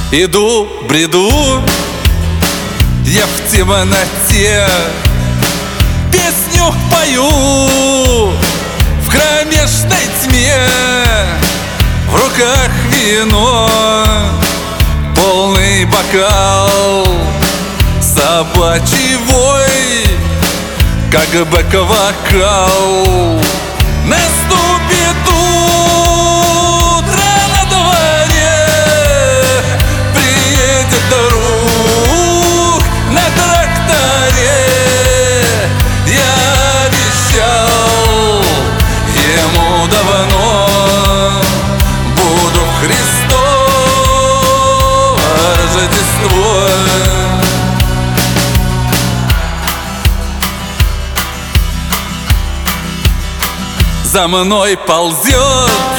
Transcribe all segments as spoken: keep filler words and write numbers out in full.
Иду, бреду, я в темноте песню пою в кромешной тьме. В руках вино, полный бокал, собачий вой, как бэк-вокал. Наступит утро на дворе, приедет друг на тракторе. Я обещал ему давно, буду Христово Рождество. За мной ползет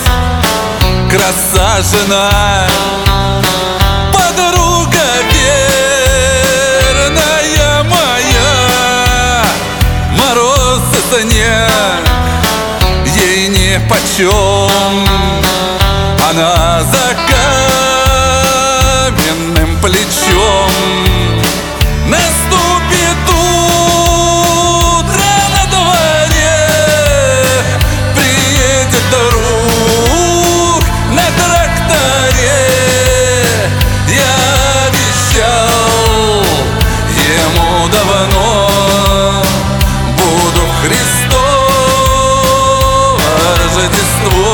краса-жена, подруга верная моя. Мороз и снег ей нипочем, она за каменным плечом. Наступит утро на дворе, приедет друг на тракторе. Я обещал ему давно, буду Христово Рождество.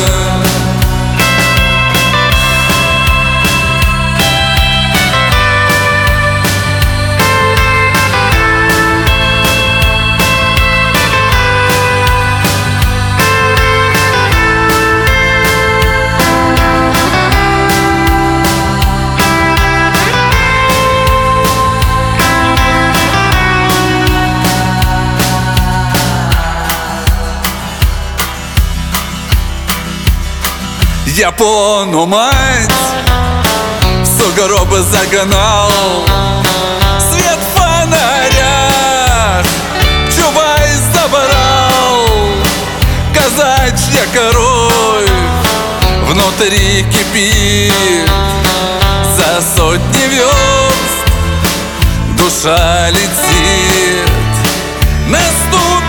Япону мать в сугробы загнал, свет в фонарях Чубайс забрал. Казачья кровь внутри кипит, за сотни верст душа летит. Наступит